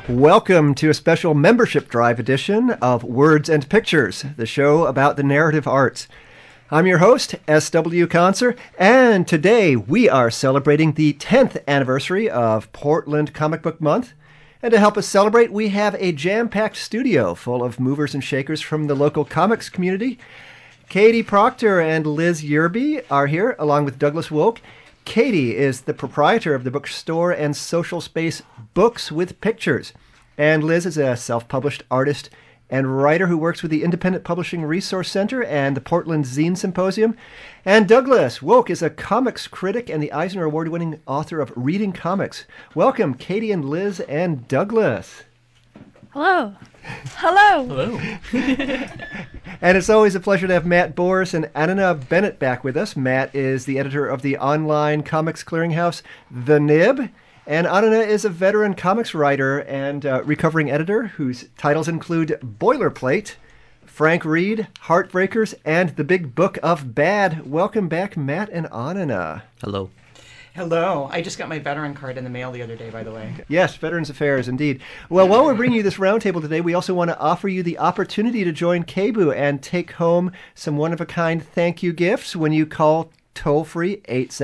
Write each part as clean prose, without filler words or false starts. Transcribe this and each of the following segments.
Welcome to a special membership drive edition of Words and Pictures, the show about the narrative arts. I'm your host, S.W. Conser, and today we are celebrating the 10th anniversary of Portland Comic Book Month. And to help us celebrate, we have a jam-packed studio full of movers and shakers from the local comics community. Katie Proctor and Liz Yerby are here, along with Douglas Wolk. Katie is the proprietor of the bookstore and social space Books with Pictures. And Liz is a self-published artist and writer who works with the Independent Publishing Resource Center and the Portland Zine Symposium. And Douglas Wolk is a comics critic and the Eisner Award-winning author of Reading Comics. Welcome, Katie and Liz and Douglas. Hello. Hello. Hello. And it's always a pleasure to have Matt Boris and Anna Bennett back with us. Matt is the editor of the online comics clearinghouse, The Nib. And Anna is a veteran comics writer and recovering editor whose titles include Boilerplate, Frank Reed, Heartbreakers, and The Big Book of Bad. Welcome back, Matt and Anna. Hello. Hello. I just got my veteran card in the mail the other day, by the way. Yes, Veterans Affairs, indeed. Well, while we're bringing you this roundtable today, we also want to offer you the opportunity to join KBOO and take home some one-of-a-kind thank you gifts when you call toll-free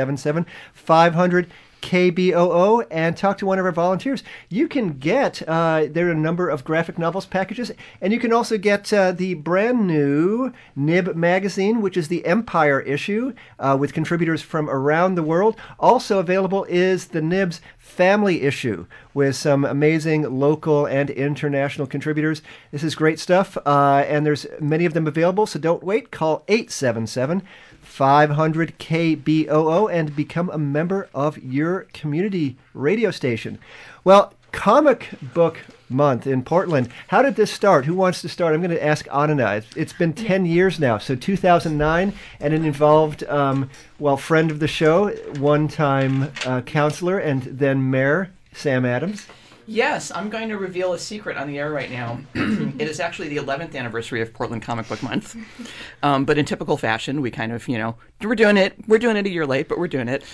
877-500 KBOO and talk to one of our volunteers. You can get, there are a number of graphic novels packages, and you can also get the brand new Nib magazine, which is the Empire issue, with contributors from around the world. Also available is the Nib's Family issue with some amazing local and international contributors. This is great stuff, and there's many of them available, so don't wait. Call 877-500 KBOO and become a member of your community radio station. Well, Comic Book Month in Portland. How did this start? Who wants to start? I'm going to ask Anna. It's been 10 years now, so 2009, and it involved, friend of the show, one-time counselor, and then mayor, Sam Adams. Yes, I'm going to reveal a secret on the air right now. It is actually the 11th anniversary of Portland Comic Book Month. But in typical fashion, we kind of, we're doing it a year late, but we're doing it.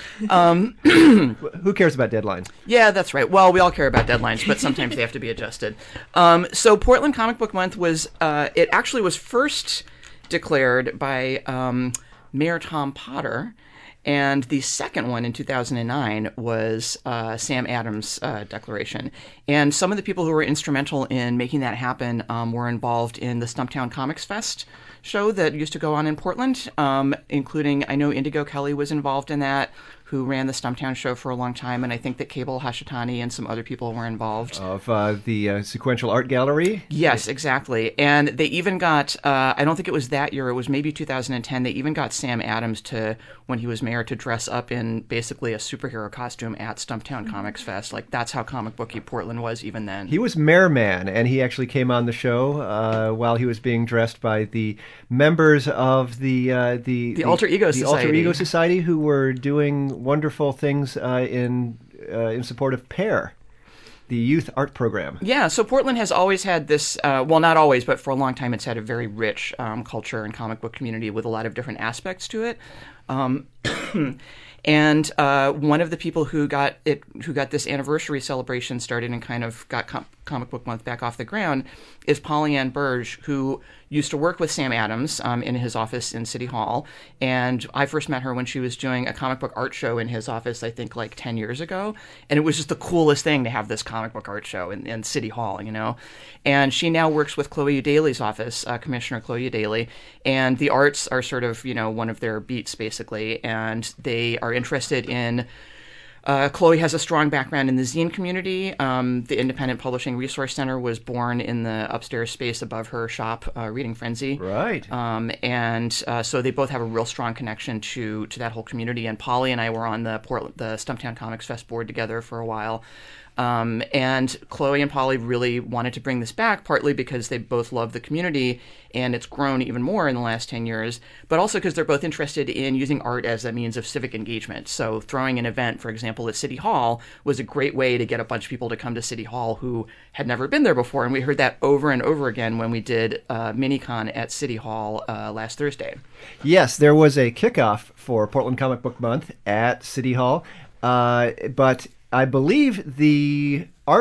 Who cares about deadlines? Yeah, that's right. Well, we all care about deadlines, but sometimes they have to be adjusted. So Portland Comic Book Month was, it actually was first declared by Mayor Tom Potter. And the second one in 2009 was Sam Adams' declaration. And some of the people who were instrumental in making that happen were involved in the Stumptown Comics Fest show that used to go on in Portland, including, I know Indigo Kelly was involved in that, who ran the Stumptown show for a long time, and I think that Cable Hashitani and some other people were involved. Of the Sequential Art Gallery? Yes, exactly. And they even got, I don't think it was that year, it was maybe 2010, they even got Sam Adams to, when he was mayor, to dress up in basically a superhero costume at Stumptown Comics Fest. Like, that's how comic booky Portland was even then. He was Mayor Man, and he actually came on the show while he was being dressed by the members of the Alter Ego Society. The Alter Ego Society, who were doing wonderful things in support of PAIR, the youth art program. Yeah, so Portland has always had this, not always, but for a long time it's had a very rich culture and comic book community with a lot of different aspects to it. And one of the people who got this anniversary celebration started and kind of got Comic Book Month back off the ground is Pollyann Burge, who used to work with Sam Adams in his office in City Hall. And I first met her when she was doing a comic book art show in his office, I think like 10 years ago. And it was just the coolest thing to have this comic book art show in City Hall, And she now works with Chloe Udaley's office, Commissioner Chloe Udaley. And the arts are sort of, one of their beats, basically. And they are interested in... Chloe has a strong background in the zine community. The Independent Publishing Resource Center was born in the upstairs space above her shop, Reading Frenzy. Right. So they both have a real strong connection to that whole community. And Polly and I were on the Stumptown Comics Fest board together for a while. And Chloe and Polly really wanted to bring this back, partly because they both love the community, and it's grown even more in the last 10 years, but also because they're both interested in using art as a means of civic engagement. So throwing an event, for example, at City Hall was a great way to get a bunch of people to come to City Hall who had never been there before, and we heard that over and over again when we did MiniCon at City Hall last Thursday. Yes, there was a kickoff for Portland Comic Book Month at City Hall, but I believe the art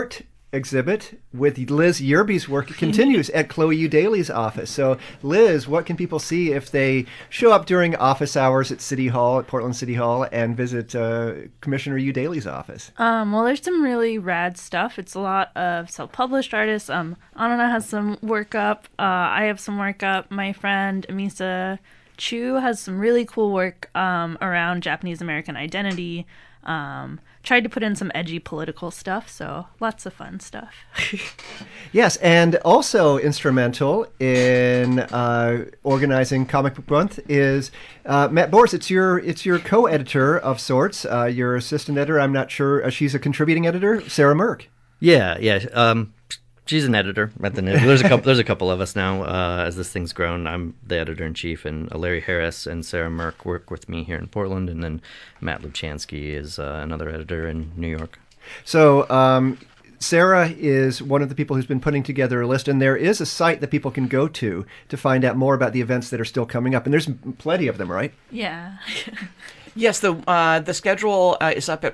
exhibit with Liz Yerby's work continues at Chloe Udaley's office. So, Liz, what can people see if they show up during office hours at City Hall, at Portland City Hall, and visit Commissioner Udaley's office? Well, there's some really rad stuff. It's a lot of self-published artists. Anana has some work up. I have some work up. My friend Amisa Chu has some really cool work around Japanese American identity. Tried to put in some edgy political stuff, so lots of fun stuff. Yes, and also instrumental in organizing Comic Book Month is Matt Boris. It's your co-editor of sorts, your assistant editor. I'm not sure. She's a contributing editor, Sarah Merck. Yeah. She's an editor at the Nib. There's a couple of us now. As this thing's grown, I'm the editor-in-chief, and Larry Harris and Sarah Merck work with me here in Portland, and then Matt Lubchansky is another editor in New York. So Sarah is one of the people who's been putting together a list, and there is a site that people can go to find out more about the events that are still coming up, and there's plenty of them, right? Yeah. Yes, the schedule is up at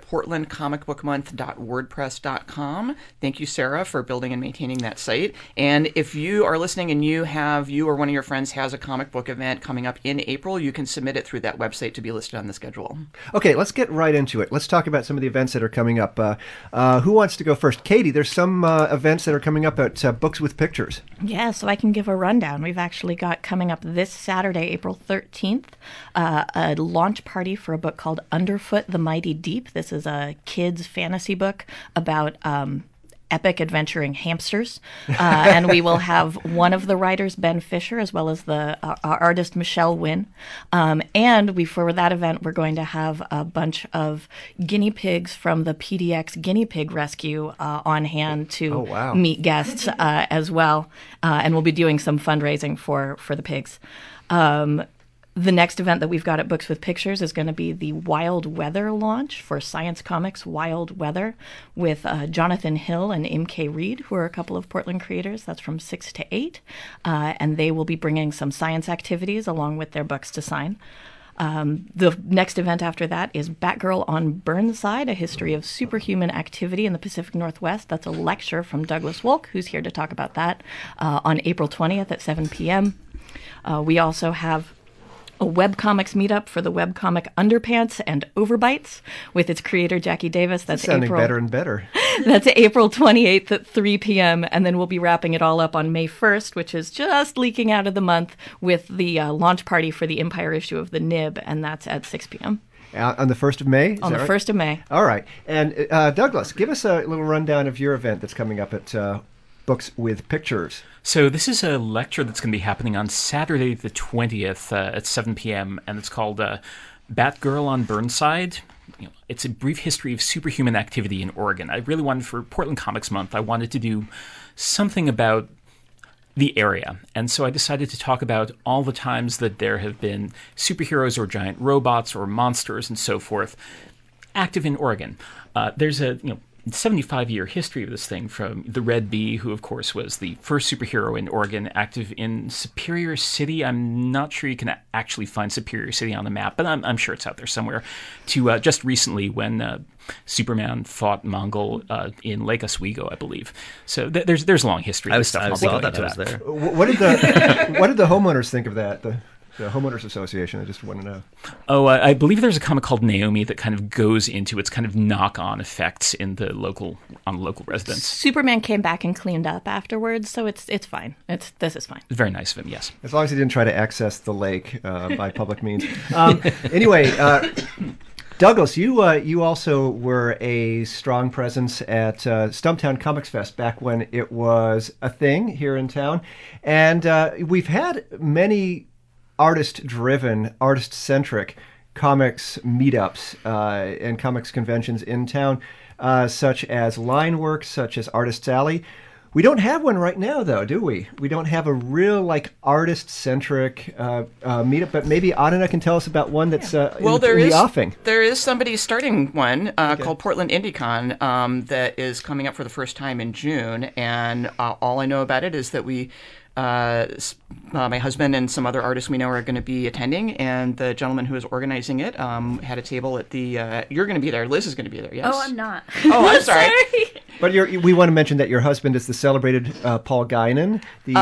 portlandcomicbookmonth.wordpress.com. Thank you, Sarah, for building and maintaining that site. And if you are listening and you or one of your friends has a comic book event coming up in April, you can submit it through that website to be listed on the schedule. Okay, let's get right into it. Let's talk about some of the events that are coming up. Who wants to go first? Katie, there's some events that are coming up at Books with Pictures. Yeah, so I can give a rundown. We've actually got coming up this Saturday, April 13th, a launch party for a book called Underfoot the Mighty Deep. This is a kids' fantasy book about epic adventuring hamsters. And we will have one of the writers, Ben Fisher, as well as the artist Michelle Wynn. And for that event, we're going to have a bunch of guinea pigs from the PDX Guinea Pig Rescue on hand to meet guests as well. And we'll be doing some fundraising for the pigs. The next event that we've got at Books with Pictures is going to be the Wild Weather launch for Science Comics Wild Weather with Jonathan Hill and M.K. Reed, who are a couple of Portland creators. That's from 6 to 8. And they will be bringing some science activities along with their books to sign. The next event after that is Batgirl on Burnside, a history of superhuman activity in the Pacific Northwest. That's a lecture from Douglas Wolk, who's here to talk about that on April 20th at 7 p.m. We also have a webcomics meetup for the webcomic Underpants and Overbites with its creator, Jackie Davis. That's sounding better and better. That's April 28th at 3 p.m. And then we'll be wrapping it all up on May 1st, which is just leaking out of the month, with the launch party for the Empire issue of the Nib, and that's at 6 p.m. On the 1st of May? On the 1st of May. All right. And Douglas, give us a little rundown of your event that's coming up at Books with Pictures. So this is a lecture that's going to be happening on Saturday the 20th at 7 p.m., and it's called Batgirl on Burnside. It's a brief history of superhuman activity in Oregon. I really wanted, for Portland Comics Month, I wanted to do something about the area. And so I decided to talk about all the times that there have been superheroes or giant robots or monsters and so forth active in Oregon. There's a 75-year history of this thing, from the Red Bee, who of course was the first superhero in Oregon, active in Superior City. I'm not sure you can actually find Superior City on the map, but I'm sure it's out there somewhere. To just recently, when Superman fought Mongol in Lake Oswego, I believe. So there's a long history of this stuff. I saw that. I was there. What did the homeowners think of that? The Homeowners Association, I just want to know. Oh, I believe there's a comic called Naomi that kind of goes into its kind of knock-on effects on the local residents. Superman came back and cleaned up afterwards, so it's fine. This is fine. Very nice of him, yes. As long as he didn't try to access the lake by public means. Anyway, Douglas, you also were a strong presence at Stumptown Comics Fest back when it was a thing here in town, and we've had many artist-driven, artist-centric comics meetups and comics conventions in town, such as Lineworks, such as Artist's Alley. We don't have one right now, though, do we? We don't have a real, artist-centric meetup, but maybe Anana can tell us about one that's in the offing. There is somebody starting one called Portland IndieCon that is coming up for the first time in June, and all I know about it is that we my husband and some other artists we know are going to be attending, and the gentleman who is organizing it had a table at the. You're going to be there. Liz is going to be there. Yes. Oh, I'm not. Oh, I'm sorry. But we want to mention that your husband is the celebrated Paul Guinan.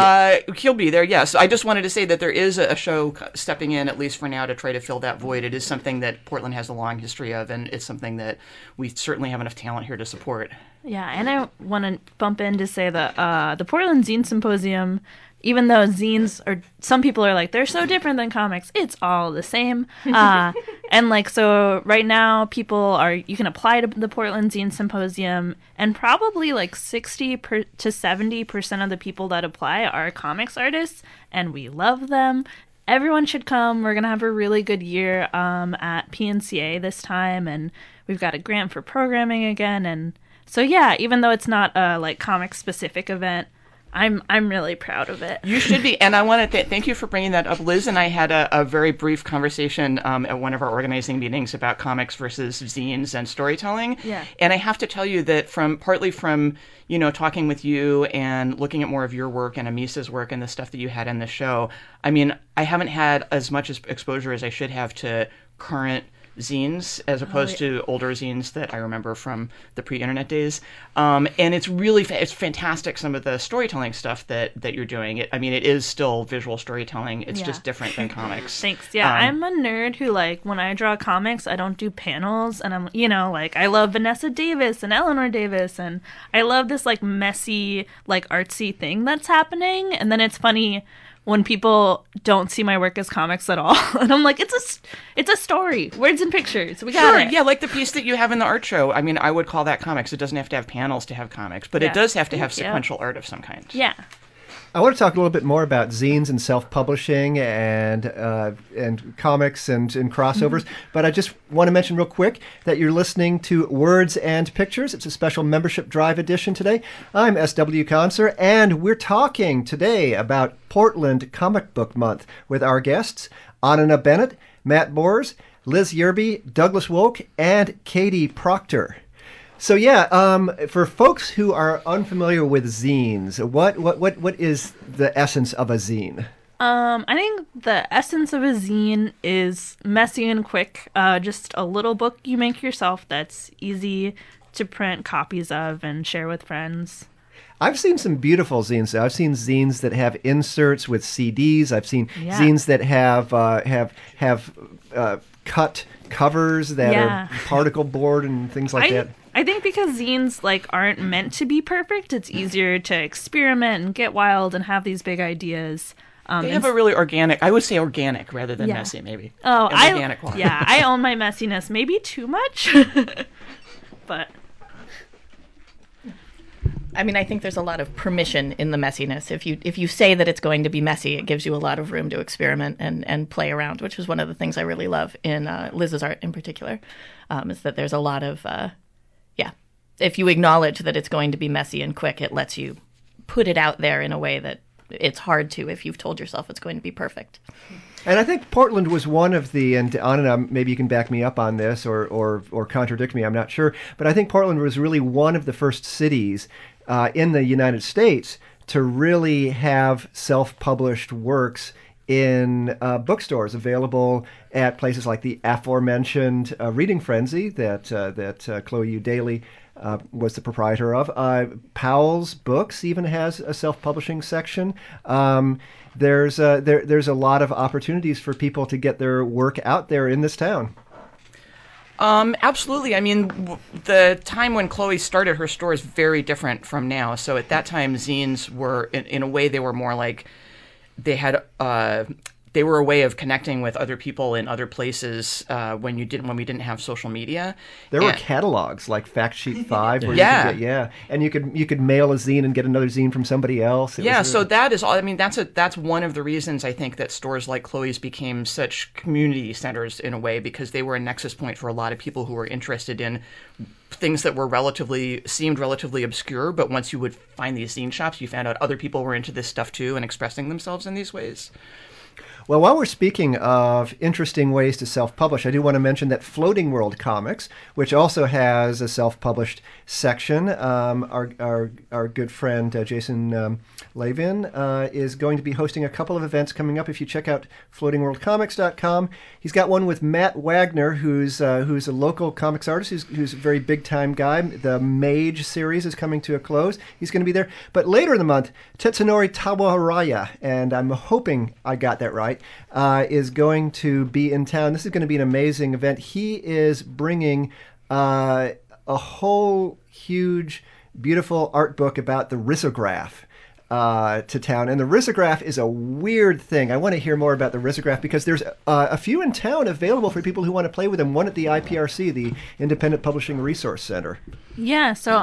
He'll be there, yes. I just wanted to say that there is a show stepping in, at least for now, to try to fill that void. It is something that Portland has a long history of, and it's something that we certainly have enough talent here to support. Yeah, and I want to bump in to say that the Portland Zine Symposium, even though zines are, some people are like, they're so different than comics, it's all the same. And like, so right now you can apply to the Portland Zine Symposium, and probably like 60 to 70% of the people that apply are comics artists, and we love them. Everyone should come. We're going to have a really good year at PNCA this time, and we've got a grant for programming again. And so, yeah, even though it's not a like comic specific event, I'm really proud of it. You should be, and I want to thank you for bringing that up. Liz and I had a very brief conversation at one of our organizing meetings about comics versus zines and storytelling. Yeah. And I have to tell you that partly from talking with you and looking at more of your work and Amisa's work and the stuff that you had in the show, I mean, I haven't had as much exposure as I should have to current zines as opposed to older zines that I remember from the pre-internet days. And it's really it's fantastic, some of the storytelling stuff that you're doing. It is still visual storytelling. It's just different than comics. Thanks. Yeah, I'm a nerd who, like, when I draw comics, I don't do panels, and I'm, like, I love Vanessa Davis and Eleanor Davis, and I love this, like, messy, like, artsy thing that's happening, and then it's funny when people don't see my work as comics at all. And I'm like, it's a story. Words and pictures. We got it. Yeah, like the piece that you have in the art show. I mean, I would call that comics. It doesn't have to have panels to have comics, but it does have to have sequential art of some kind. Yeah. I want to talk a little bit more about zines and self-publishing and comics and crossovers, but I just want to mention real quick that you're listening to Words and Pictures. It's a special membership drive edition today. I'm S.W. Conser, and we're talking today about Portland Comic Book Month with our guests, Anana Bennett, Matt Bors, Liz Yerby, Douglas Wolk, and Katie Proctor. So for folks who are unfamiliar with zines, what is the essence of a zine? I think the essence of a zine is messy and quick. Just a little book you make yourself that's easy to print copies of and share with friends. I've seen some beautiful zines. I've seen zines that have inserts with CDs. I've seen zines that have cut covers that are particle board and things like that. I think because zines aren't meant to be perfect, it's easier to experiment and get wild and have these big ideas. They have a really organic, I would say organic rather than messy, maybe. Oh, organic one. Yeah, I own my messiness, maybe too much, but. I mean, I think there's a lot of permission in the messiness. If you say that it's going to be messy, it gives you a lot of room to experiment and play around, which is one of the things I really love in Liz's art in particular, is that there's a lot of, if you acknowledge that it's going to be messy and quick, it lets you put it out there in a way that it's hard to if you've told yourself it's going to be perfect. And I think Portland was one of the, and Anna, maybe you can back me up on this or contradict me, I'm not sure, but I think Portland was really one of the first cities in the United States to really have self-published works in bookstores available at places like the aforementioned Reading Frenzy that Chloe U. Daly was the proprietor of. Powell's Books even has a self-publishing section. There's a lot of opportunities for people to get their work out there in this town. Absolutely. I mean, the time when Chloe started her store is very different from now. So at that time, zines were, in a way, they were more like they were a way of connecting with other people in other places when we didn't have social media. There were catalogs like Fact Sheet 5 where and you could mail a zine and get another zine from somebody else. So that is all. I mean, that's one of the reasons I think that stores like Chloe's became such community centers in a way, because they were a nexus point for a lot of people who were interested in things that were seemed relatively obscure, but once you would find these zine shops, you found out other people were into this stuff too and expressing themselves in these ways. Well, while we're speaking of interesting ways to self-publish, I do want to mention that Floating World Comics, which also has a self-published section, our good friend Jason Lavin is going to be hosting a couple of events coming up. If you check out floatingworldcomics.com, he's got one with Matt Wagner, who's a local comics artist, who's a very big-time guy. The Mage series is coming to a close. He's going to be there. But later in the month, Tetsunori Tawaraya, and I'm hoping I got that right, is going to be in town. This is going to be an amazing event. He is bringing a whole huge, beautiful art book about the risograph to town. And the risograph is a weird thing. I want to hear more about the risograph because there's a few in town available for people who want to play with them. One at the IPRC, the Independent Publishing Resource Center. Yeah, so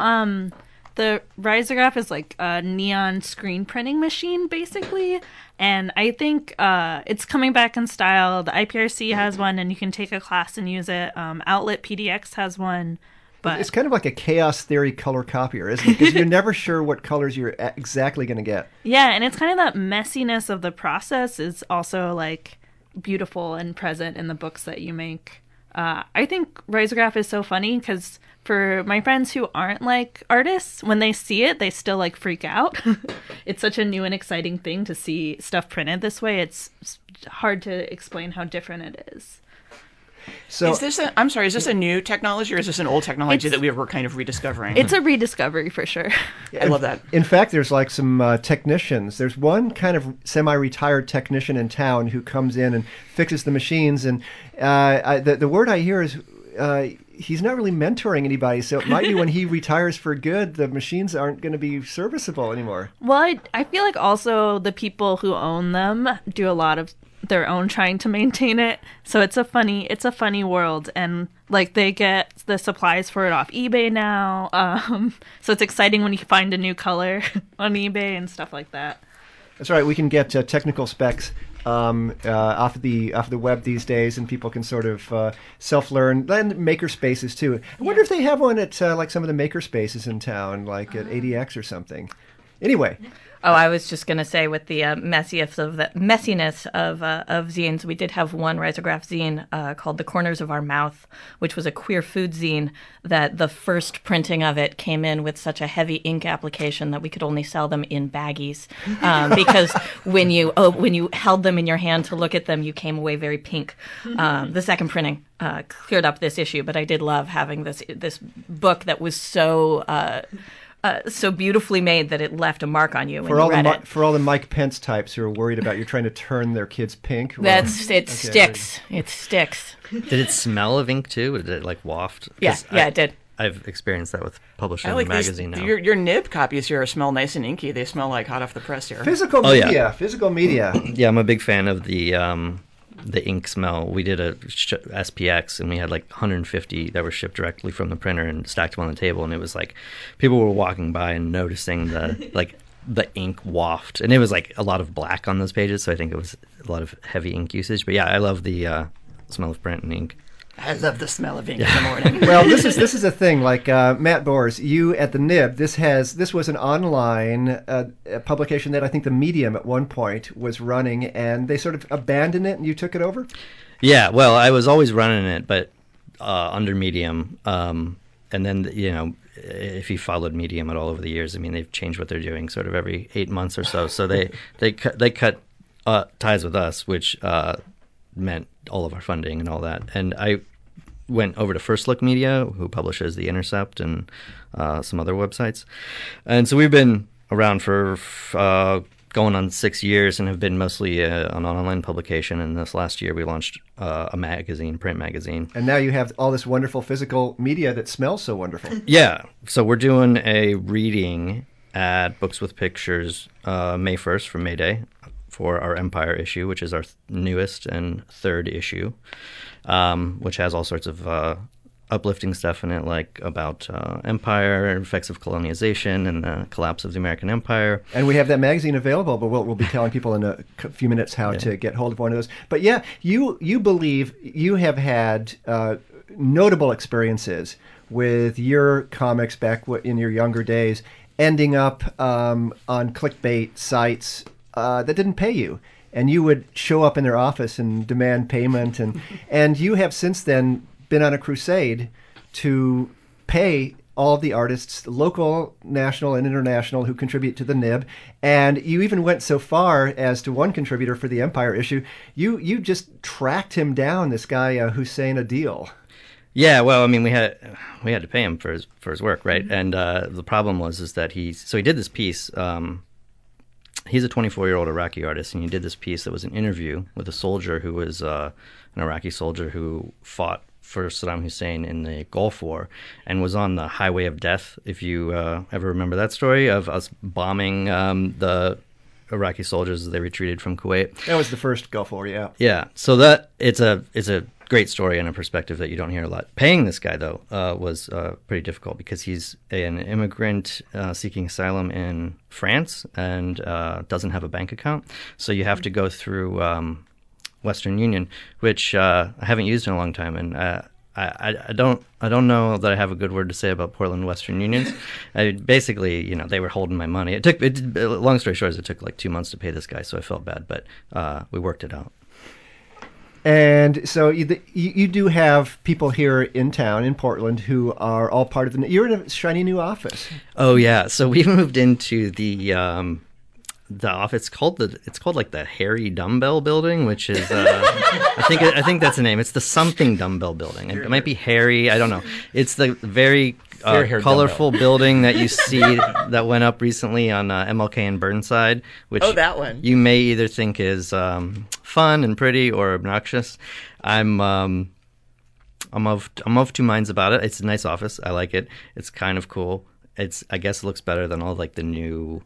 the risograph is like a neon screen printing machine, basically. And I think it's coming back in style. The IPRC has one, and you can take a class and use it. Outlet PDX has one. But it's kind of like a chaos theory color copier, isn't it? Because you're never sure what colors you're exactly going to get. Yeah, and it's kind of that messiness of the process is also like beautiful and present in the books that you make. I think risograph is so funny because for my friends who aren't like artists, when they see it, they still like freak out. It's such a new and exciting thing to see stuff printed this way. It's hard to explain how different it is. So, is this a new technology or is this an old technology that we were kind of rediscovering? It's a rediscovery for sure. I love that. In fact, there's like some technicians. There's one kind of semi-retired technician in town who comes in and fixes the machines. And the word I hear is he's not really mentoring anybody. So it might be when he retires for good, the machines aren't going to be serviceable anymore. Well, I feel like also the people who own them do a lot of their own trying to maintain it. So it's a funny world, and like they get the supplies for it off eBay now. So it's exciting when you find a new color on eBay and stuff like that. That's right. We can get technical specs off of the web these days, and people can sort of self-learn. And maker spaces too. I wonder if they have one at like some of the maker spaces in town, like at ADX or something. Anyway. Oh, I was just going to say with the messiness of zines, we did have one risograph zine called The Corners of Our Mouth, which was a queer food zine that the first printing of it came in with such a heavy ink application that we could only sell them in baggies because when you held them in your hand to look at them, you came away very pink. The second printing cleared up this issue, but I did love having this book that was so beautifully made that it left a mark on you when you read it. For all the Mike Pence types who are worried about you trying to turn their kids pink. Sticks. It sticks. Did it smell of ink too? Did it like waft? Yeah, it did. I've experienced that with publishing like a magazine now. Your nib copies here smell nice and inky. They smell like hot off the press here. Physical media. Yeah, I'm a big fan of the ink smell. We did a SPX and we had like 150 that were shipped directly from the printer and stacked them on the table, and it was like people were walking by and noticing the ink waft, and it was like a lot of black on those pages, so I think it was a lot of heavy ink usage. But yeah, I love the smell of print and ink. I love the smell of ink in the morning. Well, this is a thing. Like Matt Bors, you at the Nib. This was an online publication that I think the Medium at one point was running, and they sort of abandoned it, and you took it over. Yeah, well, I was always running it, but under Medium, and then if you followed Medium at all over the years, I mean, they've changed what they're doing sort of every 8 months or so. So they cut ties with us, which meant all of our funding and all that. And I went over to First Look Media, who publishes The Intercept and some other websites. And so we've been around for going on 6 years and have been mostly an online publication. And this last year we launched a magazine, print magazine. And now you have all this wonderful physical media that smells so wonderful. Yeah. So we're doing a reading at Books with Pictures May 1st for May Day for our Empire issue, which is our newest and third issue, which has all sorts of uplifting stuff in it, like about empire, effects of colonialization, and the collapse of the American empire. And we have that magazine available, but we'll be telling people in a few minutes how to get hold of one of those. But yeah, you believe you have had notable experiences with your comics back in your younger days, ending up on clickbait sites that didn't pay you. and you would show up in their office and demand payment, and you have since then been on a crusade to pay all of the artists, local, national, and international, who contribute to the Nib. And you even went so far as to one contributor for the Empire issue. You just tracked him down, this guy Hussein Adil. Yeah, well, I mean, we had to pay him for his work, right? And the problem is that he did this piece. He's a 24-year-old Iraqi artist, and he did this piece that was an interview with a soldier who was an Iraqi soldier who fought for Saddam Hussein in the Gulf War and was on the highway of death, if you ever remember that story of us bombing the Iraqi soldiers as they retreated from Kuwait. That was the first Gulf War, yeah. Yeah, so that it's a great story and a perspective that you don't hear a lot. Paying this guy, though, was pretty difficult because he's an immigrant seeking asylum in France and doesn't have a bank account. So you have to go through Western Union, which I haven't used in a long time, and I don't know that I have a good word to say about Portland Western Unions. Basically, they were holding my money. Long story short, it took like 2 months to pay this guy, so I felt bad, but we worked it out. And so you do have people here in town, in Portland, who are all part of the... You're in a shiny new office. Oh, yeah. So we moved into the office. It's called like the Harry Dumbbell Building, which is I think that's the name. It's the something Dumbbell Building. It might be Harry. I don't know. It's the very colorful building that you see that went up recently on MLK and Burnside, which that one you may either think is fun and pretty or obnoxious. I'm of two minds about it. It's a nice office. I like it. It's kind of cool. I guess it looks better than all like the new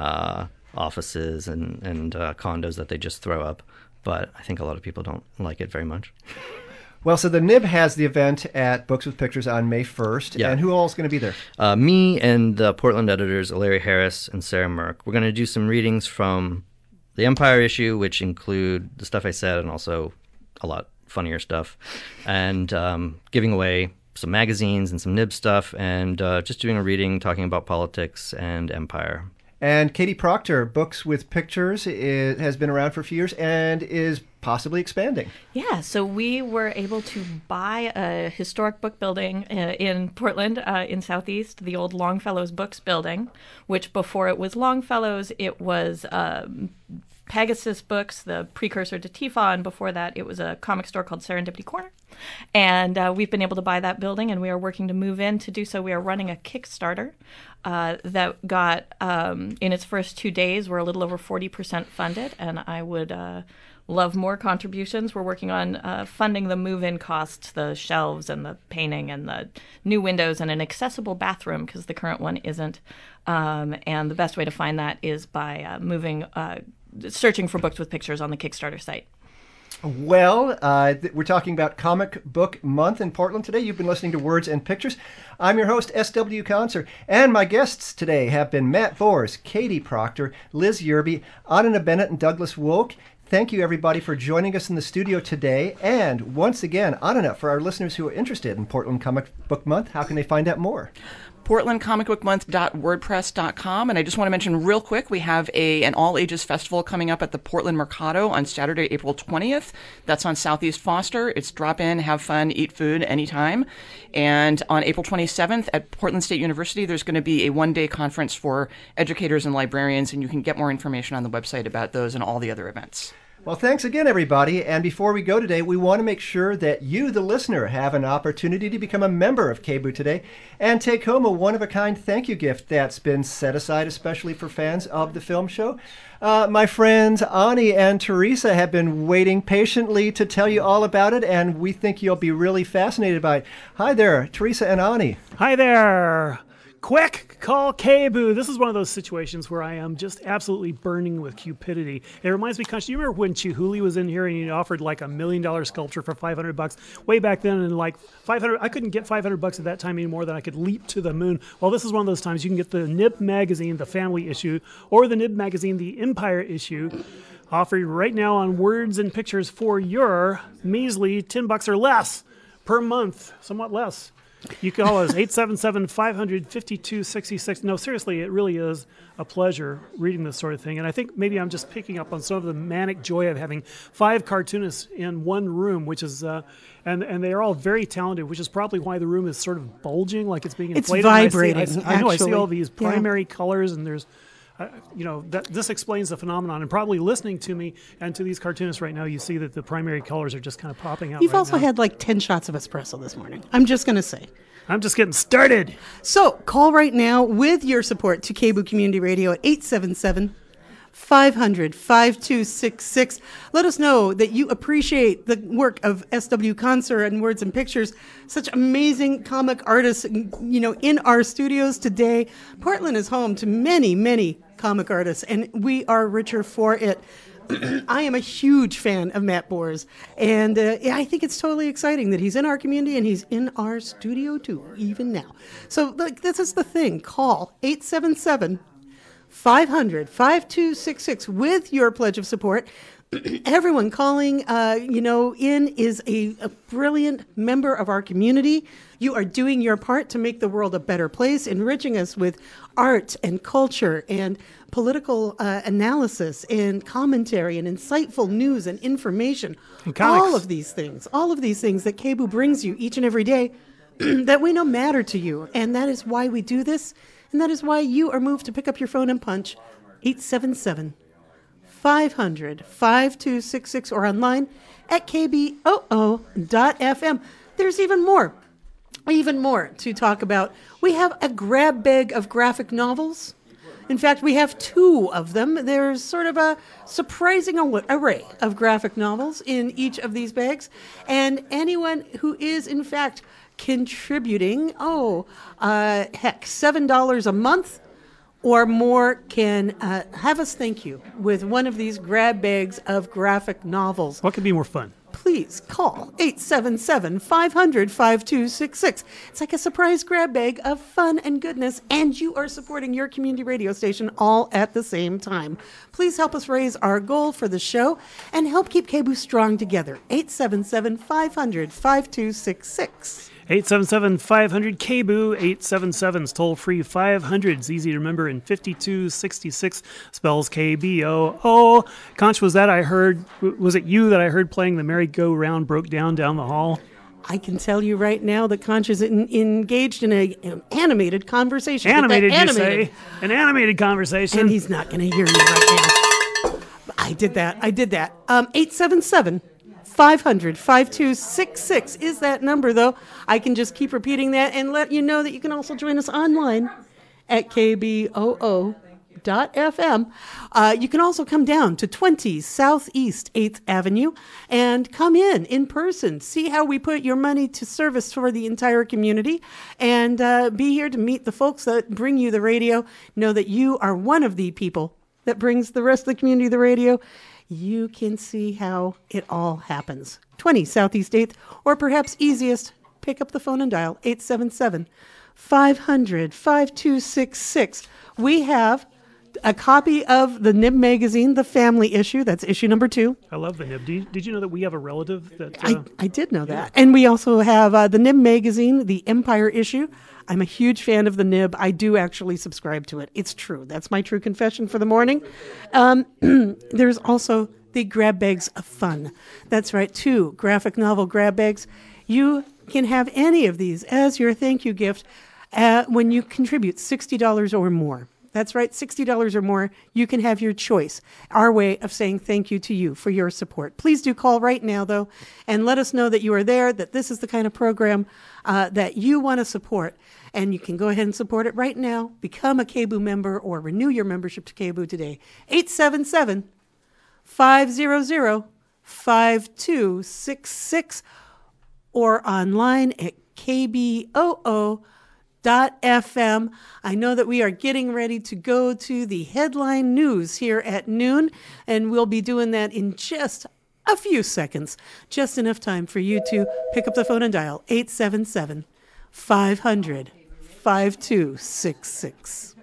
offices and condos that they just throw up, but I think a lot of people don't like it very much. Well, so the Nib has the event at Books with Pictures on May 1st, yeah. And who all is going to be there? Me and the Portland editors, Larry Harris and Sarah Merck. We're going to do some readings from the Empire issue, which include the stuff I said and also a lot funnier stuff, and giving away some magazines and some Nib stuff, and just doing a reading talking about politics and Empire. And Katie Proctor, Books with Pictures, has been around for a few years and is possibly expanding. Yeah, so we were able to buy a historic book building in Portland, in Southeast, the old Longfellow's Books building, which before it was Longfellow's, it was Pegasus Books, the precursor to TIFA, and before that it was a comic store called Serendipity Corner. And we've been able to buy that building, and we are working to move in. To do so, we are running a Kickstarter that got, in its first 2 days, we're a little over 40% funded, and I would love more contributions. We're working on funding the move-in costs, the shelves and the painting and the new windows and an accessible bathroom, because the current one isn't. And the best way to find that is by searching for Books with Pictures on the Kickstarter site. Well, we're talking about Comic Book Month in Portland today. You've been listening to Words and Pictures. I'm your host, S.W. Concert, and my guests today have been Matt Bors, Katie Proctor, Liz Yerby, Anna Bennett, and Douglas Wolk. Thank you, everybody, for joining us in the studio today. And once again, Anna, for our listeners who are interested in Portland Comic Book Month, how can they find out more? PortlandComicBookMonth.wordpress.com. And I just want to mention real quick, we have an all-ages festival coming up at the Portland Mercado on Saturday, April 20th. That's on Southeast Foster. It's drop in, have fun, eat food anytime. And on April 27th at Portland State University, there's going to be a one-day conference for educators and librarians, and you can get more information on the website about those and all the other events. Well, thanks again, everybody. And before we go today, we want to make sure that you, the listener, have an opportunity to become a member of KBOO today and take home a one-of-a-kind thank you gift that's been set aside especially for fans of the film show. My friends Ani and Teresa have been waiting patiently to tell you all about it, and we think you'll be really fascinated by it. Hi there, Teresa and Ani. Hi there. Quick, call KBOO. This is one of those situations where I am just absolutely burning with cupidity. It reminds me, Conch, do you remember when Chihuly was in here and he offered like $1 million sculpture for $500 way back then, and like $500? I couldn't get $500 at that time any more than I could leap to the moon. Well, this is one of those times you can get the Nib magazine, the family issue, or the Nib magazine, the Empire issue, offered right now on Words and Pictures for your measly $10 or less per month, somewhat less. You can call us 877-500-5266. No, seriously, it really is a pleasure reading this sort of thing. And I think maybe I'm just picking up on some of the manic joy of having 5 cartoonists in one room, which is, and they are all very talented, which is probably why the room is sort of bulging, like it's being inflated. It's vibrating, I know, I see actually. all these primary colors, and there's, this explains the phenomenon. And probably listening to me and to these cartoonists right now, you see that the primary colors are just kind of popping out. You've right also now. had like 10 shots of espresso this morning. I'm just going to say. I'm just getting started. So call right now with your support to KBOO Community Radio at 877-500-5266. Let us know that you appreciate the work of S.W. Concert and Words and Pictures, such amazing comic artists, in our studios today. Portland is home to many, many comic artists, and we are richer for it. I am a huge fan of Matt Bors, and I think it's totally exciting that he's in our community and he's in our studio too, even now. So this is the thing. Call 877-500-5266 with your pledge of support. Everyone calling, in is a brilliant member of our community. You are doing your part to make the world a better place, enriching us with art and culture and political analysis and commentary and insightful news and information. And comics. All of these things that KBOO brings you each and every day that we know matter to you. And that is why we do this. And that is why you are moved to pick up your phone and punch 877-500-5266 or online at kboo.fm. There's even more to talk about. We have a grab bag of graphic novels. In fact, we have 2 of them. There's sort of a surprising array of graphic novels in each of these bags. And anyone who is, in fact, contributing, $7 a month or more can have us thank you with one of these grab bags of graphic novels. What could be more fun? Please call 877-500-5266. It's like a surprise grab bag of fun and goodness, and you are supporting your community radio station all at the same time. Please help us raise our goal for the show and help keep KBOO strong together. 877-500-5266. 877-500-KBOO, 877's toll-free 500. It's easy to remember, and 5266 spells KBOO. Conch, was it you that I heard playing The Merry-Go-Round Broke Down the hall? I can tell you right now that Conch is engaged in an animated conversation. Animated, you say? An animated conversation. And he's not going to hear you right now. I did that. 877-500-5266 is that number, though. I can just keep repeating that and let you know that you can also join us online at kboo.fm. You can also come down to 20 Southeast 8th Avenue and come in person, see how we put your money to service for the entire community, and be here to meet the folks that bring you the radio. Know that you are one of the people that brings the rest of the community the radio. You can see how it all happens. 20 Southeast 8th, or perhaps easiest, pick up the phone and dial 877-500-5266. We have a copy of the Nib magazine, the family issue. That's issue number 2. I love the Nib. Did you know that we have a relative that... I did know that. And we also have the Nib magazine, the Empire issue. I'm a huge fan of the Nib. I do actually subscribe to it. It's true. That's my true confession for the morning. There's also the grab bags of fun. That's right, 2 graphic novel grab bags. You can have any of these as your thank you gift when you contribute $60 or more. That's right, $60 or more. You can have your choice. Our way of saying thank you to you for your support. Please do call right now, though, and let us know that you are there, that this is the kind of program that you want to support. And you can go ahead and support it right now. Become a KBOO member or renew your membership to KBOO today. 877-500-5266 or online at kboo.fm. I know that we are getting ready to go to the headline news here at noon, and we'll be doing that in just a few seconds. Just enough time for you to pick up the phone and dial 877-500-5266.